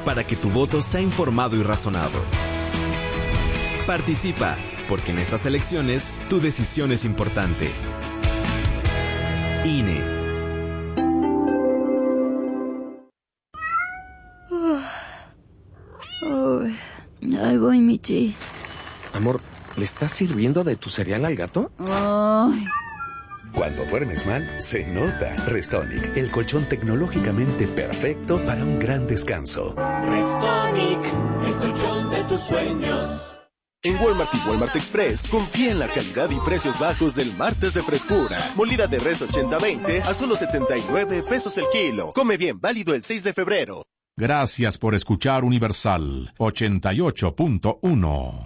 para que tu voto sea informado y razonado. Participa, porque en estas elecciones tu decisión es importante. INE. Ahí voy, Michi. Amor, ¿le estás sirviendo de tu cereal al gato? Ay. Cuando duermes mal, se nota. Restonic, el colchón tecnológicamente perfecto para un gran descanso. Restonic, el colchón de tus sueños. En Walmart y Walmart Express, confía en la calidad y precios bajos del martes de frescura. Molida de res 80-20 a solo 79 pesos el kilo. Come bien, válido el 6 de febrero. Gracias por escuchar Universal 88.1.